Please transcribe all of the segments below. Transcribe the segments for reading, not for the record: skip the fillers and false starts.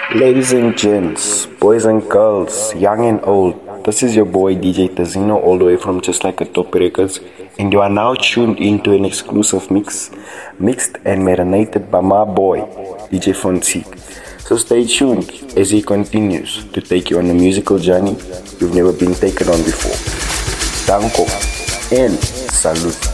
Ladies and gents, boys and girls, young and old, this is your boy DJ Tazino all the way from Just Like a Top Records, and you are now tuned into an exclusive mix, mixed and marinated by my boy, DJ Fonseca. So stay tuned as he continues to take you on a musical journey you've never been taken on before. Danko and salute.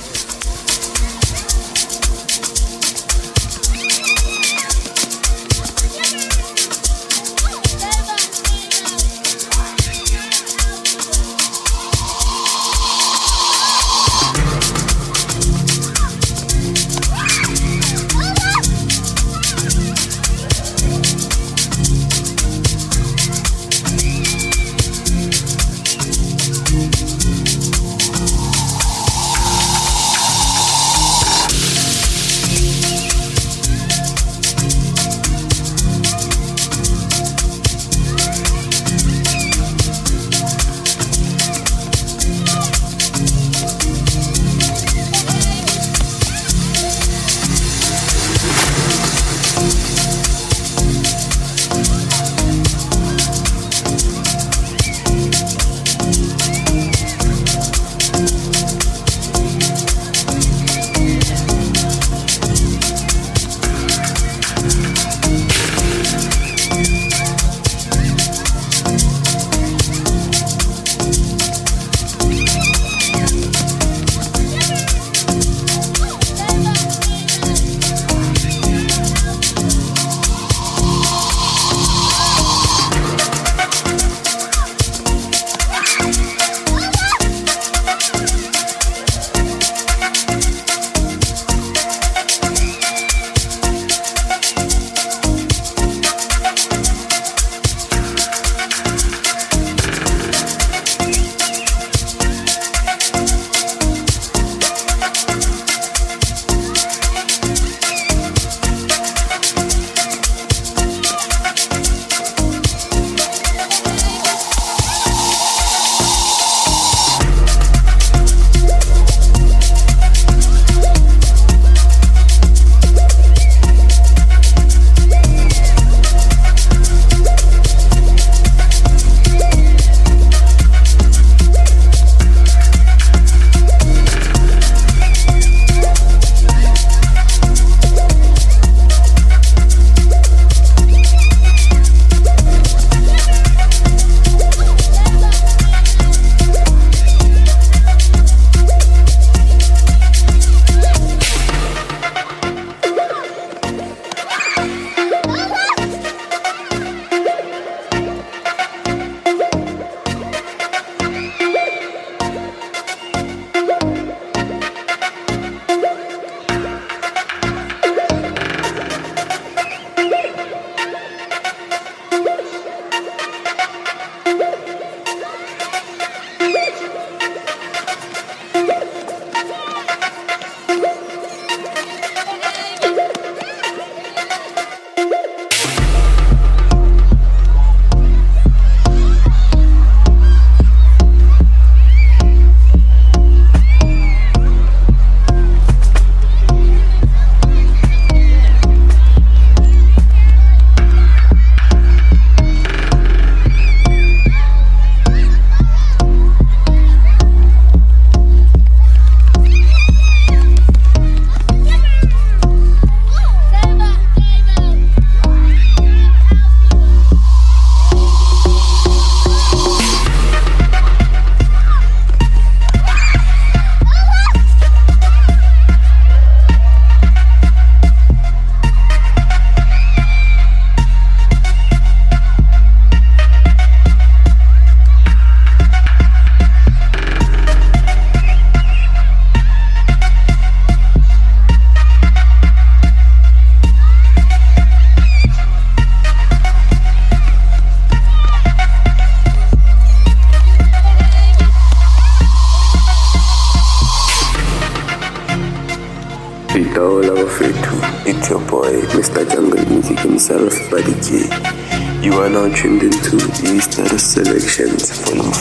It's your boy, Mr. Jungle Music himself, Buddy J. You are now tuned into Easter Selections Volume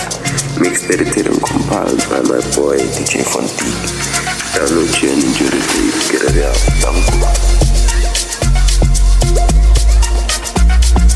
5, mixed, edited and compiled by my boy DJ Fontique. Download you and enjoy the day. Get it out. Thank you.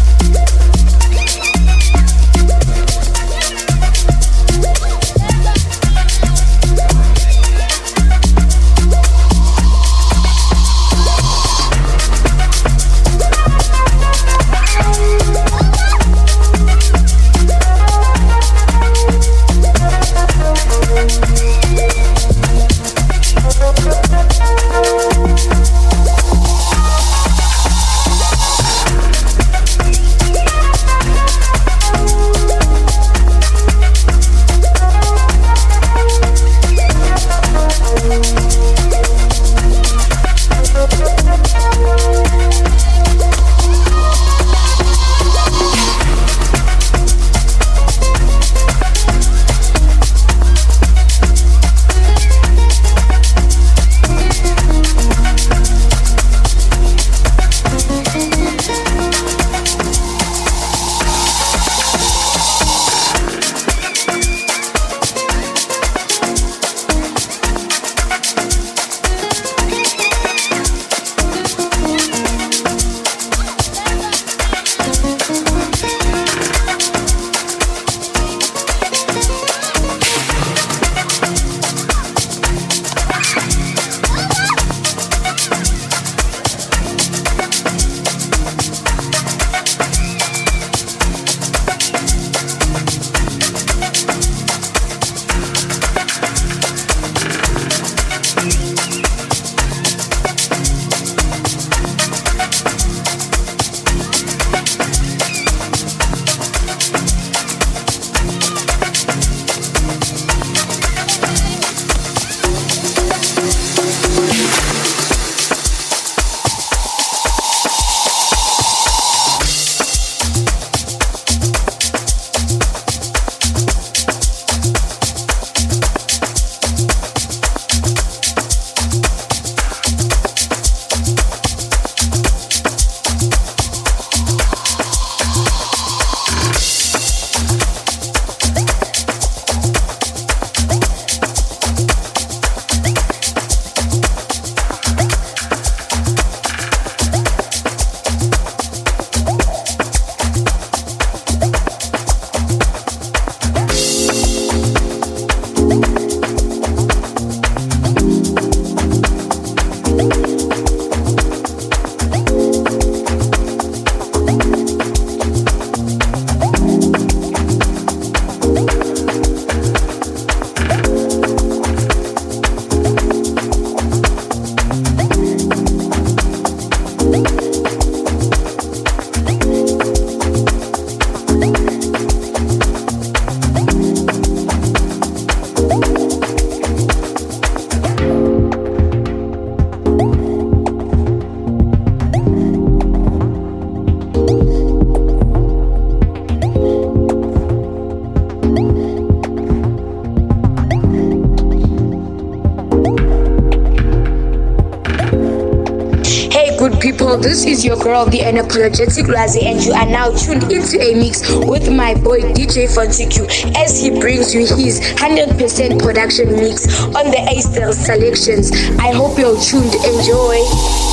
this is your girl, the unapologetic Razi, and you are now tuned into a mix with my boy DJ Fontiku as he brings you his 100% production mix on the A-Star selections. I hope you're tuned. Enjoy.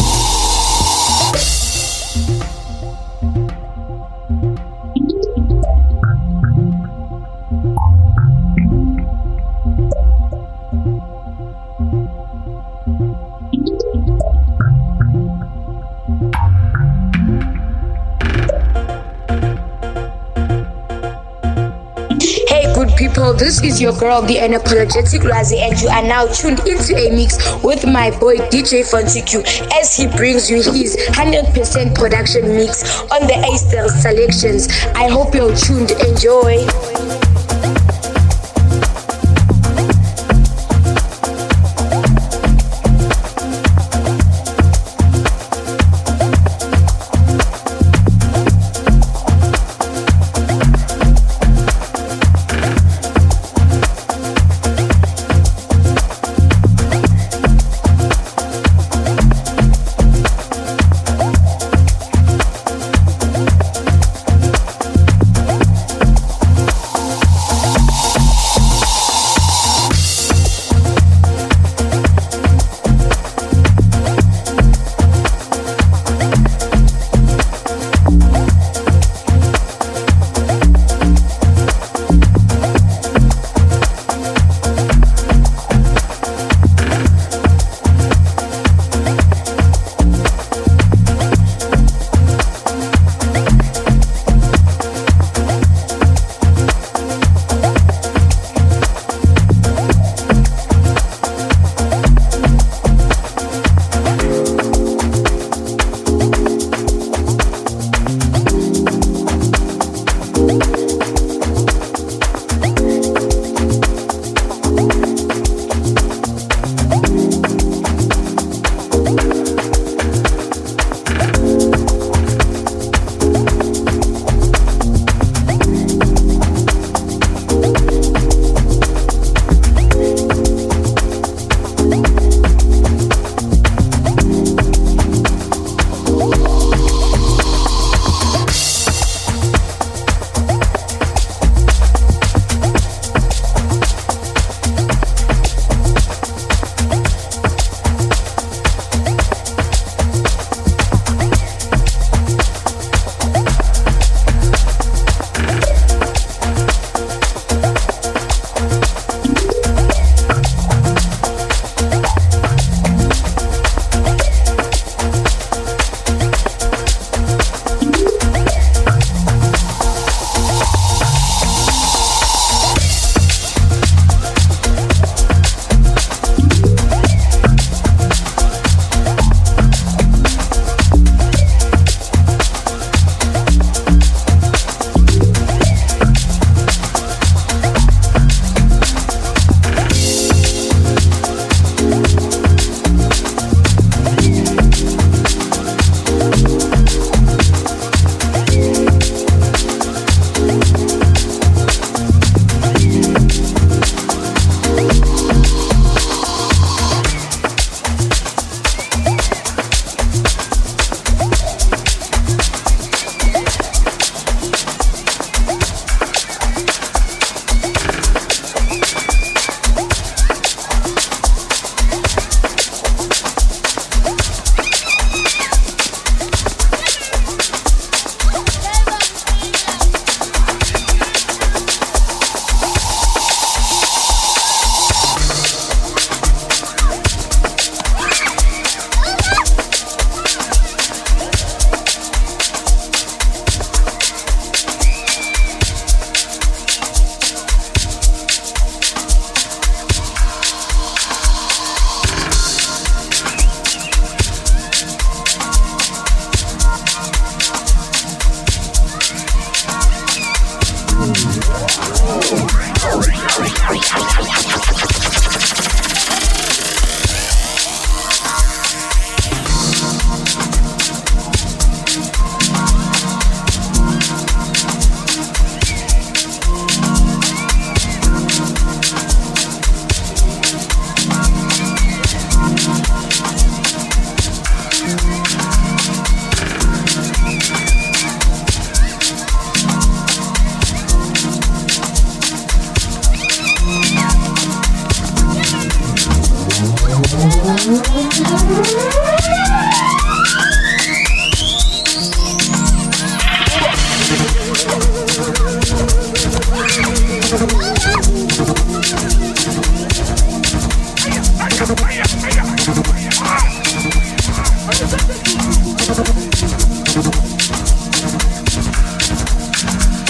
People, this is your girl, the unapologetic Razi, and you are now tuned into a mix with my boy DJ Fontiku as he brings you his 100% production mix on the A-Star selections. I hope you're tuned. Enjoy.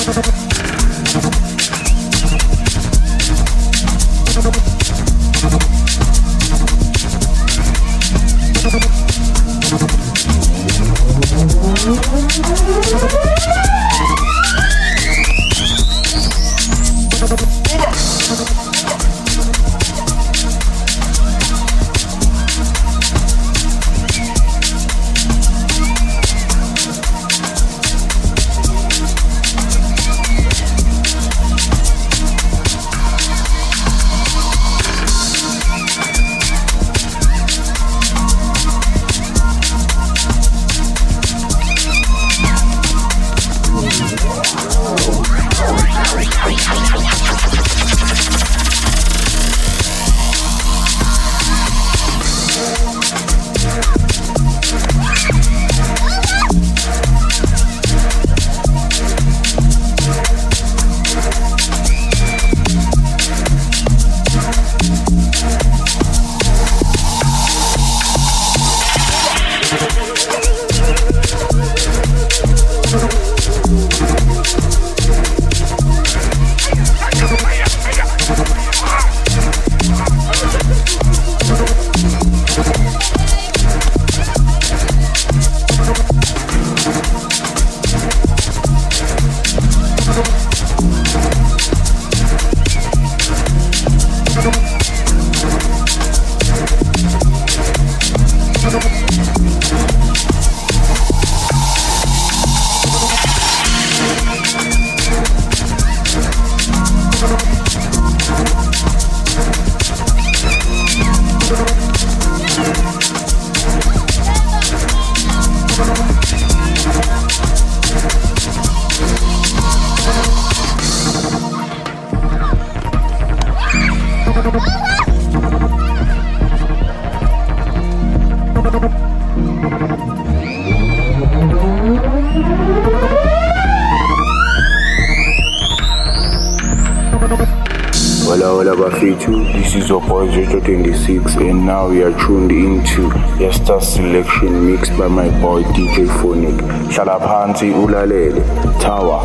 Hola Bafetu, this is your boy Zeto26 and now we are tuned into Yesta Selection mixed by my boy DJ Phonic. Shala phansi ulalele, Tower,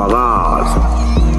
Fagaz.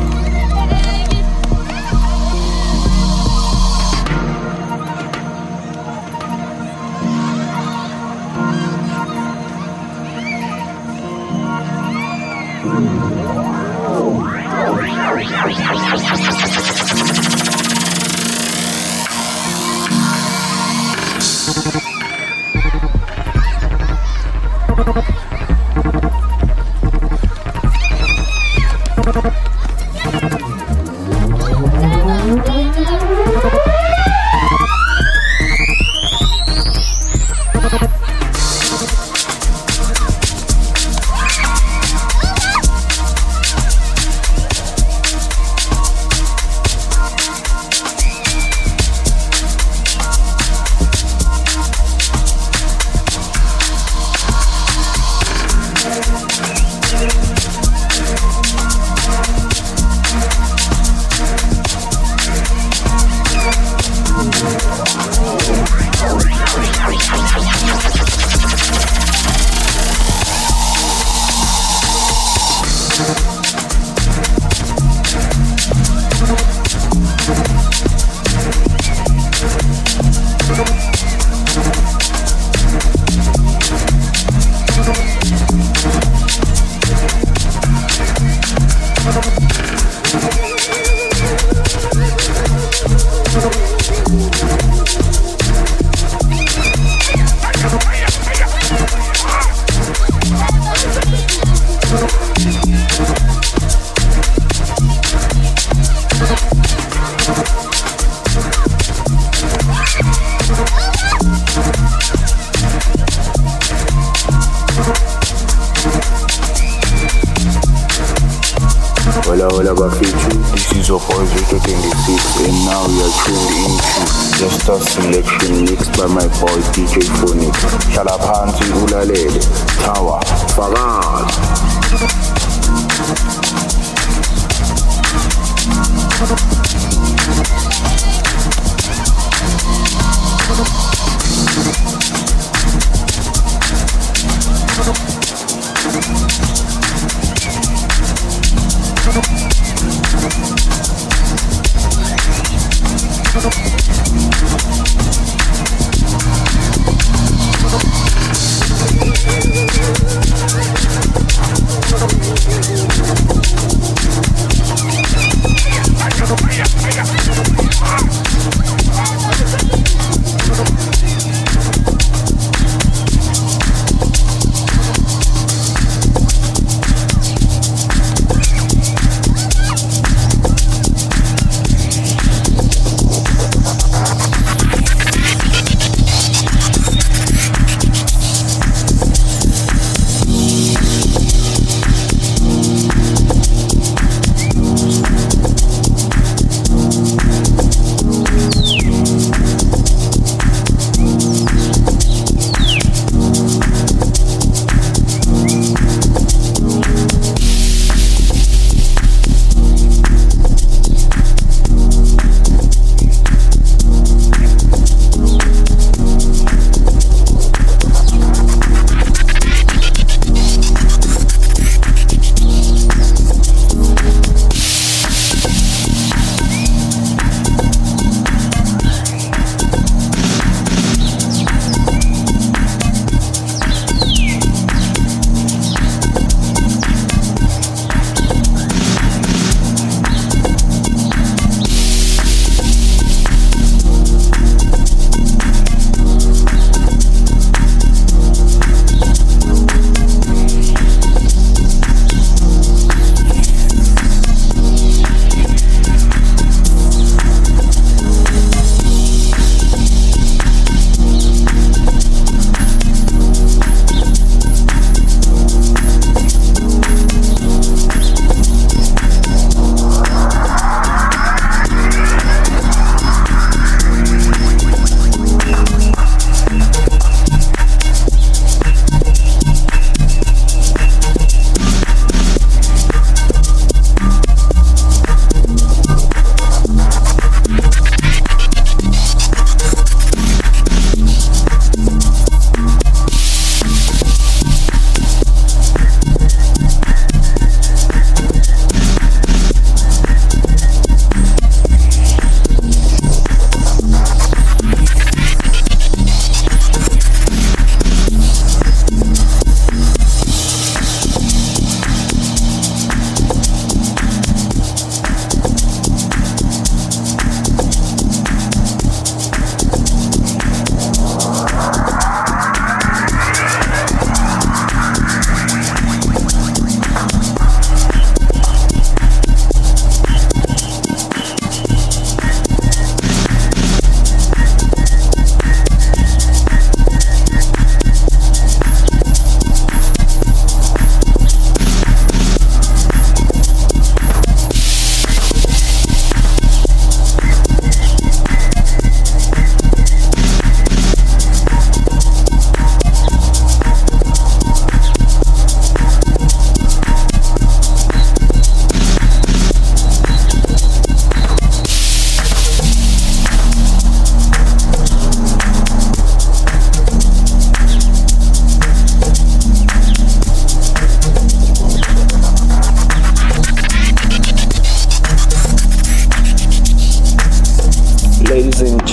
Hola Bafetu, this is your boy Zeto26 and now we are tuned into Yesta Selection mixed by my boy DJ Phonic. Shala phansi ulalele, Tower, Fagaz.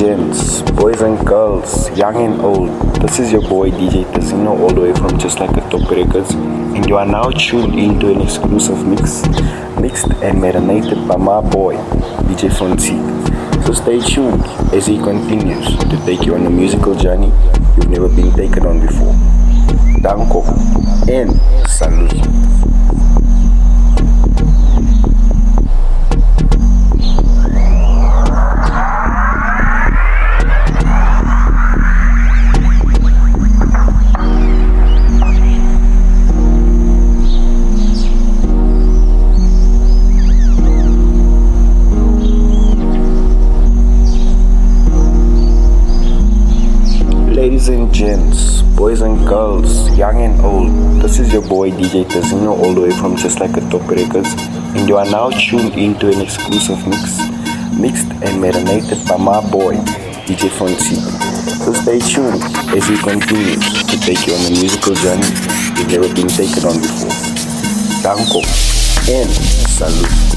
gents, boys and girls, young and old, this is your boy DJ Tazino all the way from Just Like a Top Records, and you are now tuned into an exclusive mix, mixed and marinated by my boy DJ Fonzie. So stay tuned as he continues to take you on a musical journey you've never been taken on before. Danko and Salud. Ladies and gents, boys and girls, young and old, this is your boy DJ Tazino all the way from Just Like a Top Records, and you are now tuned into an exclusive mix, mixed and marinated by my boy DJ Fonzie. So stay tuned as he continues to take you on a musical journey you've never been taken on before. Danko and Salud.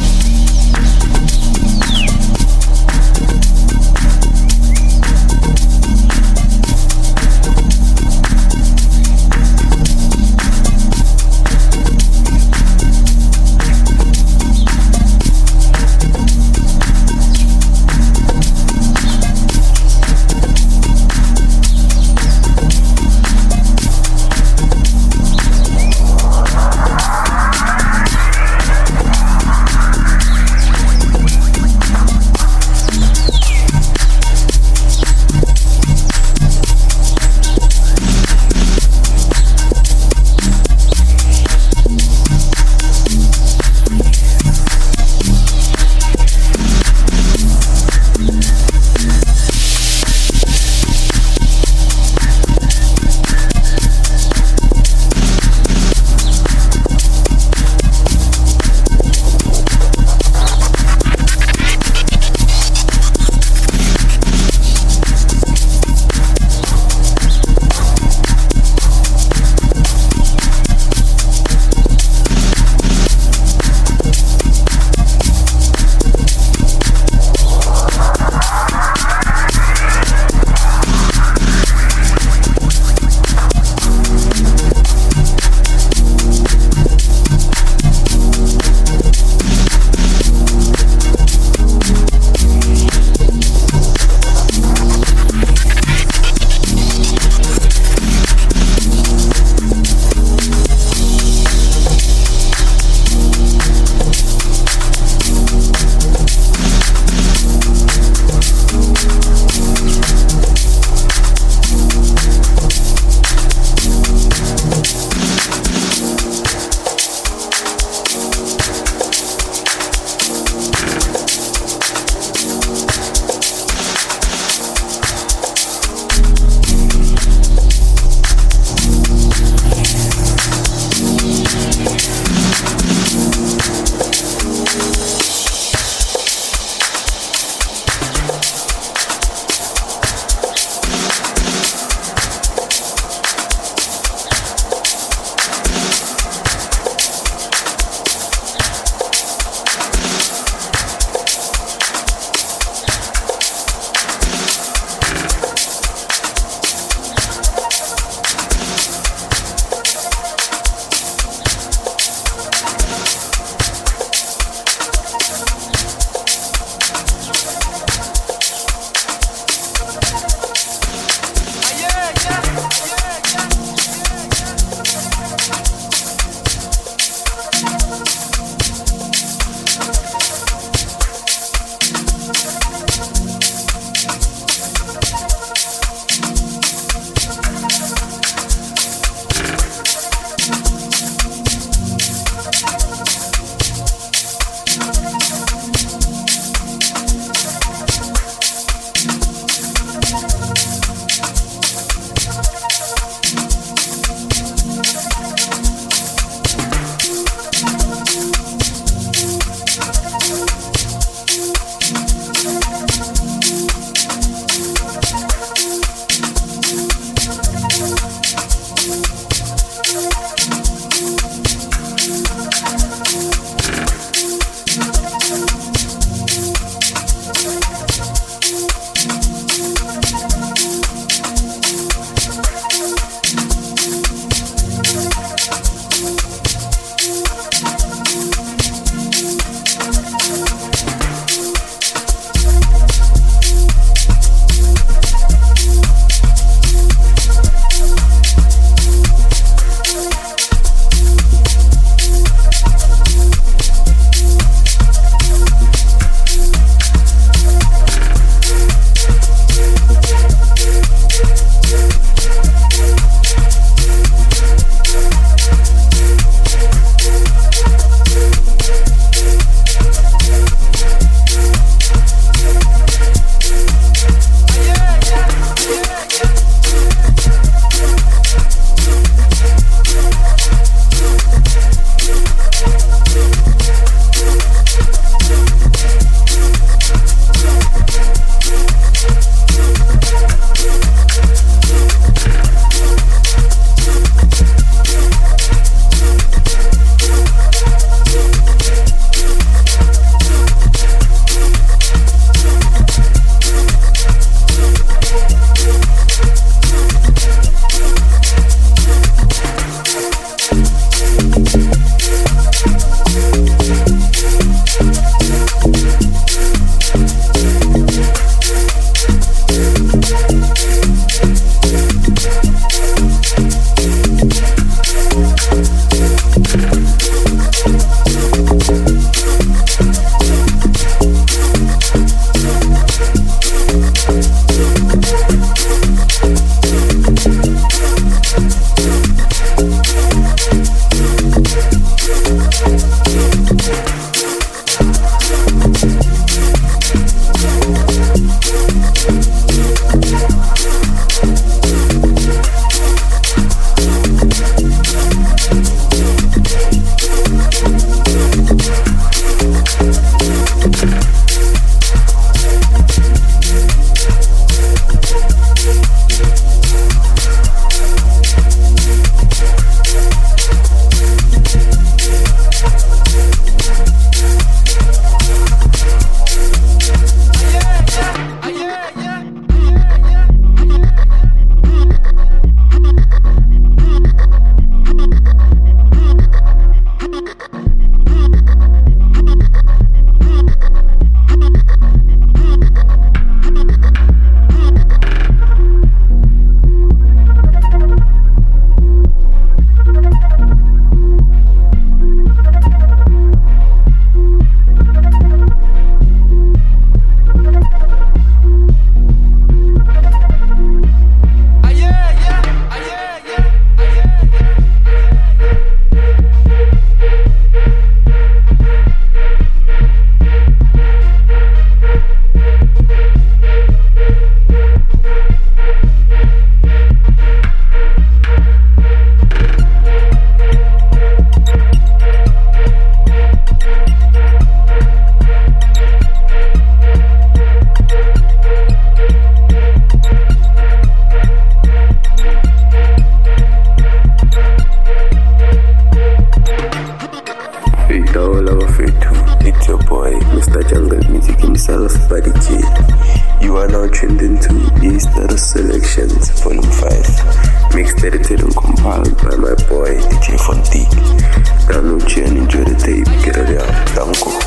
It's your boy, Mr. Jungle Music himself, Buddy G. You are now tuned into Easter Selections Volume 5, mixed, edited and compiled by my boy DJ Fontique. Download and enjoy the tape. Get it out. Danko.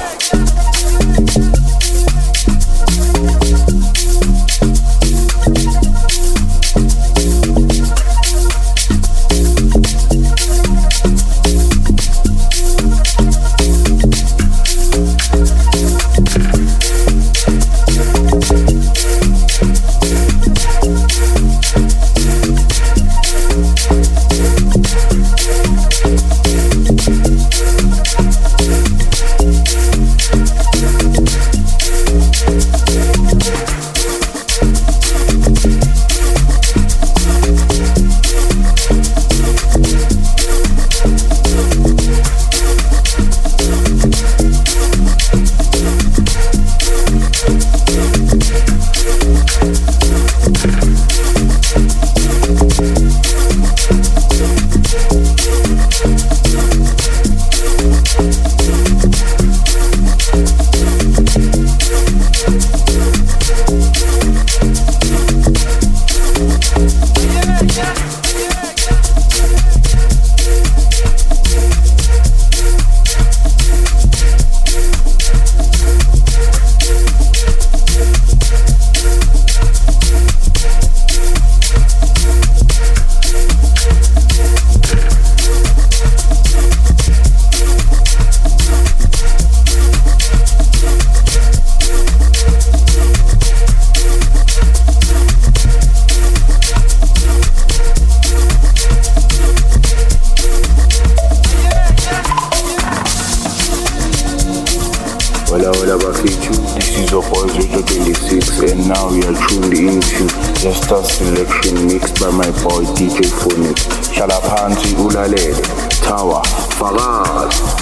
This is your boy Zeta 26 and now we are tuned into Yesta Selection mixed by my boy DJ Phonic. Shalaphansi ulalele Tower Farad.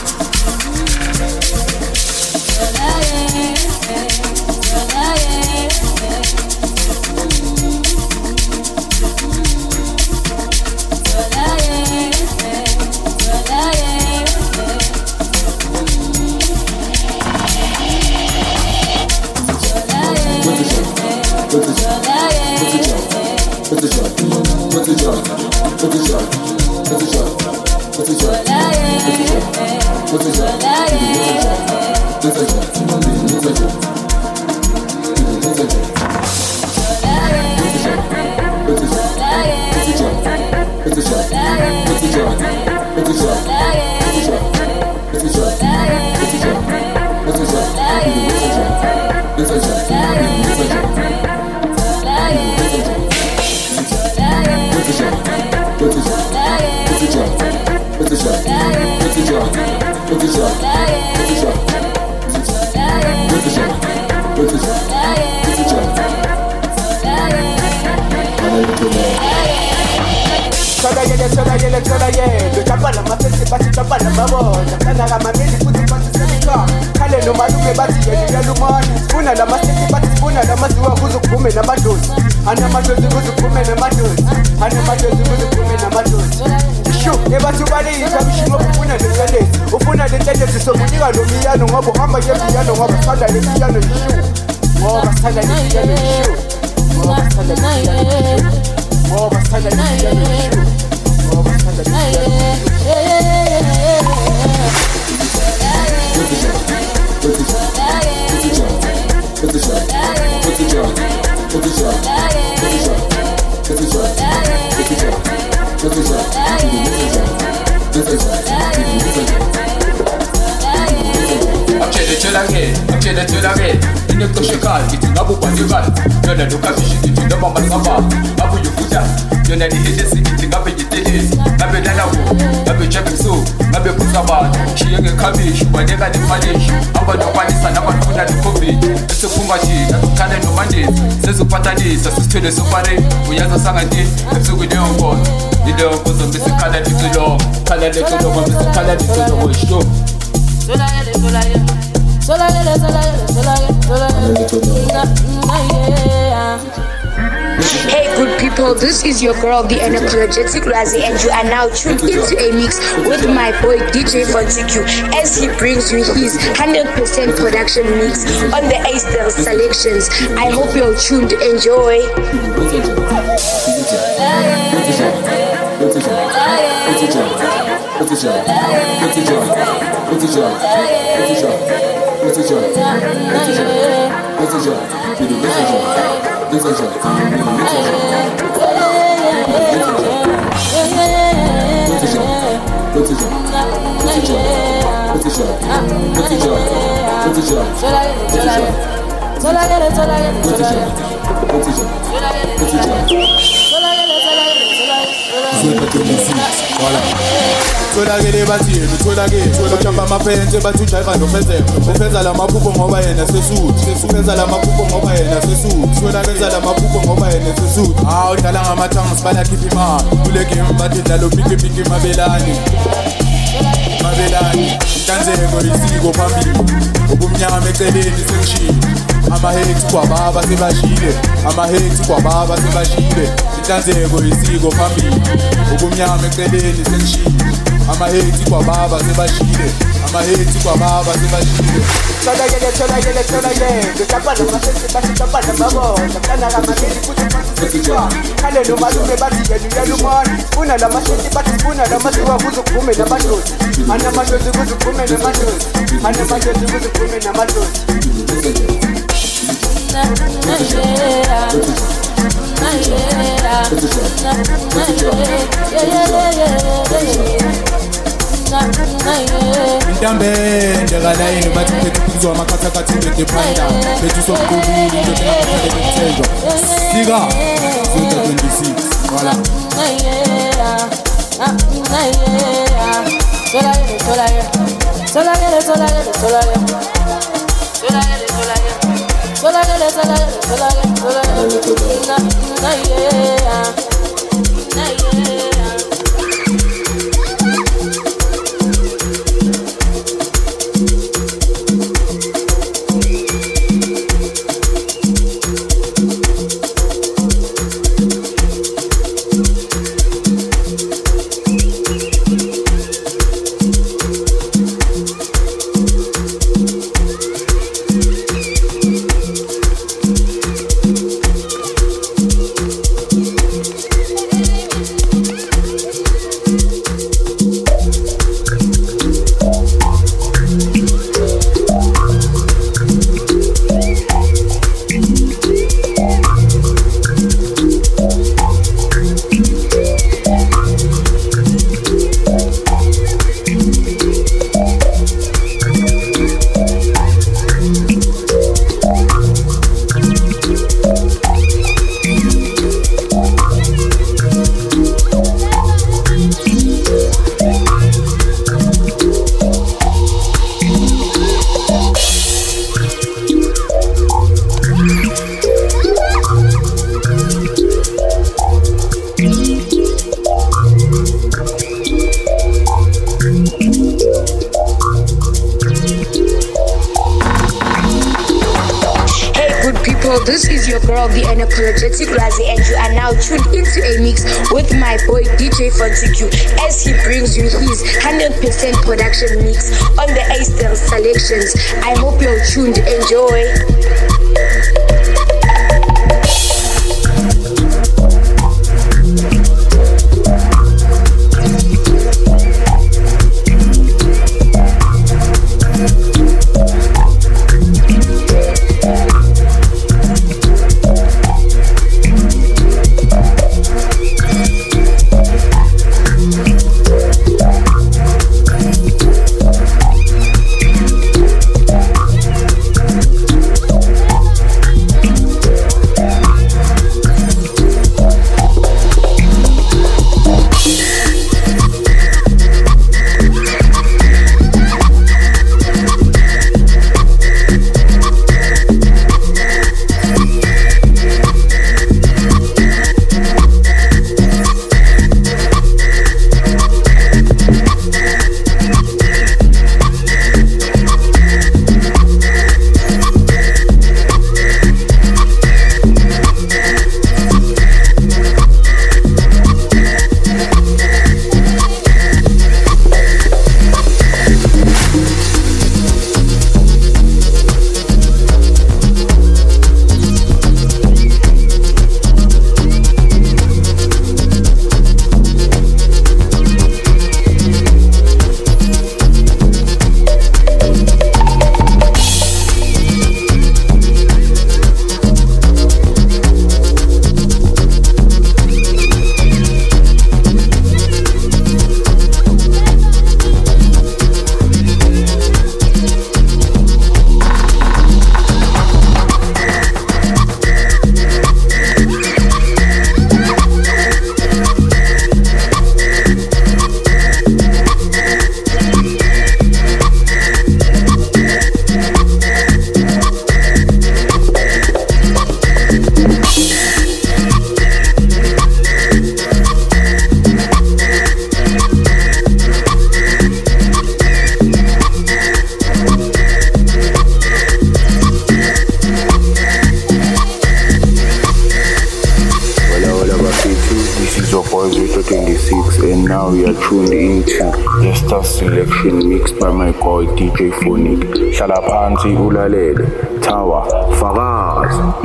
Sithele sopare uyaza sangati ebusuku leyo ile nkozo ngesikhala lithulo khala lethulo ngesikhala lithulo show Hey good people, people, this is your girl, the unapologetic Razi, and you are now tuned into a mix with my boy DJ Fontiku as he brings you his 100% production mix on the A-Style selections. I hope you're tuned. Enjoy. Tholakele bathini tholakele uthamba amaphenze bathi ujayiva nofezela ufeza lamaphupho ngoba yena sesuthi ufeza lamaphupho ngoba yena sesuthi tholakeza lamaphupho ngoba yena sesuthi udlala ngamathanga sibala khipha imali kule game bathi dlala upiki mabelani inhlanzeko isiko phambili ubumnyama eceleni sengishilo amahethi kwababa sebashile inhlanzeko isiko phambili ubumnyama eceleni sengishilo amahethi kwababa sebashile tholakele ngicabana amasesi basicabana babona kana kamakeli futhi khale nomalume bathi yena uyalumona funa lamasesi bathi funa lamasiwa kuzuphume namadlozi anamadlozi kuzuphume namadlozi intambende kalayini bathi phethu phuzwa amakhathakathi ngedephanda phethu sokubuli into engakhathele bethenjwa sika 26 wala This is your girl, the unapologetic Razi, and you are now tuned into a mix with my boy DJ Fontiku as he brings you his 100% production mix on the A-Style selections. I hope you're tuned. Enjoy. DJ Phonic. Hlala phansi ulalele. Tower, fakazi.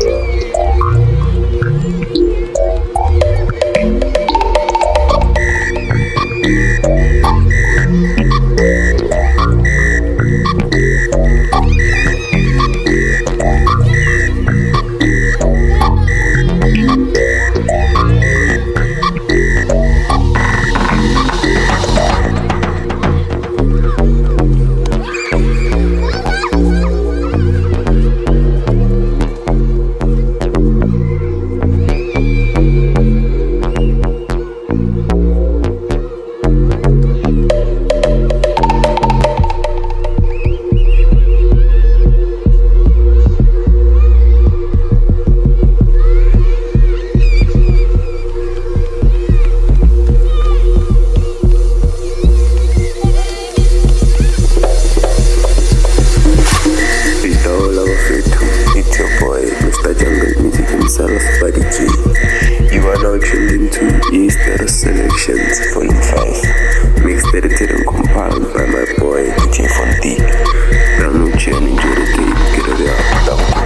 You are now tuned into Easter Selections Volume 5, mixed, edited and compiled by my boy DJ Fontique. Download, share and enjoy the tape. Get it out.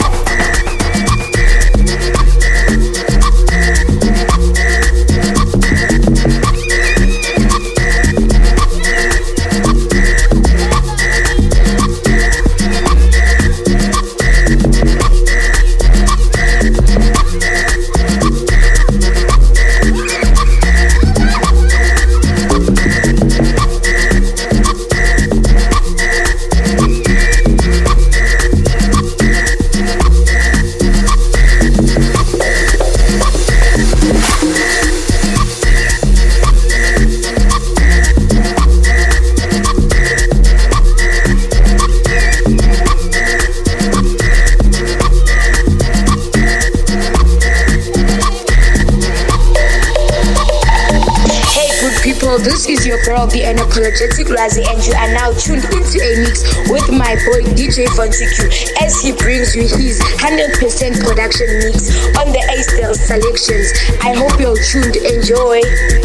This is your girl, the Unapologetic Razi, and you are now tuned into a mix with my boy DJ Fontique as he brings you his 100% production mix on the A-Style Selections. I hope you're tuned. Enjoy.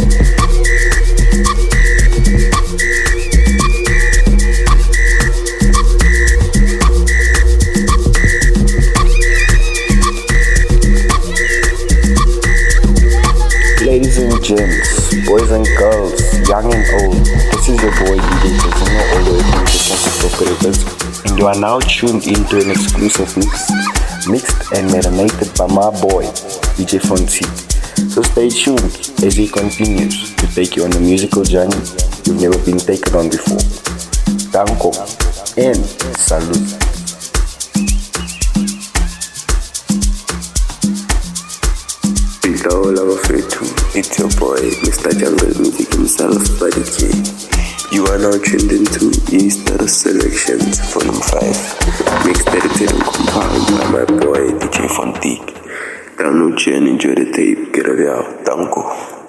Ladies and gents, boys and girls, young and old, this is your boy DJ Casino, all the way from the Classic Operators, and you are now tuned into an exclusive mix, mixed and marinated by my boy DJ Fontique. So stay tuned as he continues to take you on a musical journey you've never been taken on before. Danko and salute. It's your boy, Mr. Jungle Music himself, Buddy J. You are now tuned into Easter Selections Volume 5, mixed, edited and compiled by my boy DJ Fontique. Download and enjoy the tape. Get it out. Danko.